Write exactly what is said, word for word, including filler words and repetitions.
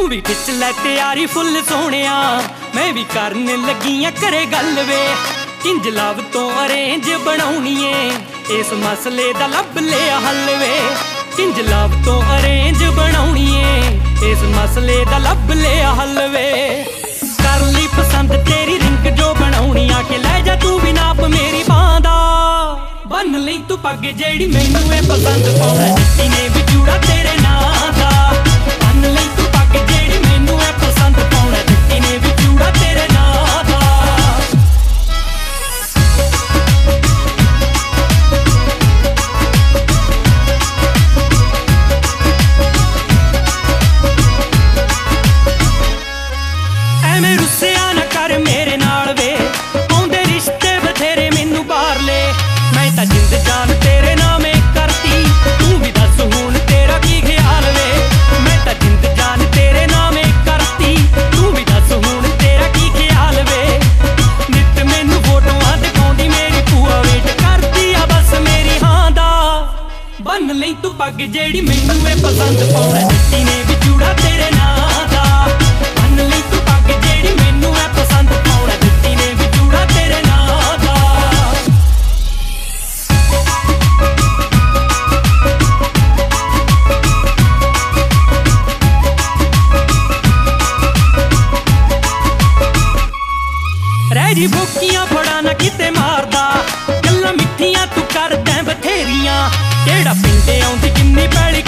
भी खिच लै तैयारी फुल सोहणिया, मैं भी करन लगियां करे गल वे। किंज लव तो अरेंज बनाउणीए, इस मसले दा लब लिया हल वे। किंज लव तो अरेंज बनाउणीए, इस मसले दा लब लिया हल वे। कर ली पसंद तेरी रिंग जो बनाउणी, आके लै जा तू भी नाप मेरी बांह दा। बन लई तू पग जेड़ी मैनू है पसंद, पाउणा जट्टी ने भी जूड़ा तेरे नां दा। बन लई तू पग जेड़ी मैनू है पसंद, पाउणा जट्टी ने भी जूड़ा तेरे नां दा। ਐਵੇਂ ਰੁੱਸਿਆ ਨਾ ਕਰ ਮੇਰੇ ਨਾਲ ਵੇ, ਆਉਂਦੇ ਰਿਸ਼ਤੇ ਬਥੇਰੇ ਮੈਨੂੰ ਬਾਹਰ ਲੈ। मैं तां जिंद जान तेरे नामे करती, तू भी दस हुण तेरा की ख्याल वे। मैं तां जिंद जान तेरे नामे करती, तू भी दस हुण तेरा की ख्याल वे। नित मैनू फोटोआं दिखाउंदी मेरी भूआ, वेट करदी आ बस मेरी हां दा। बन लई तू पग जेड़ी मैनू है पसंद, पाउणा जट्टी ने भी जूड़ा तेरे नां दा। बन लई तू पग जेड़ी मैनू है पसंद, पाउणा जट्टी ने भी जूड़ा तेरे नां दा। रह जी भुक्कियां फड़ा ना किते मारदा, गल्लां मिठियां तू करदैं बथेरियां। केड़ा पिंडे आउंदी किन्नी पैली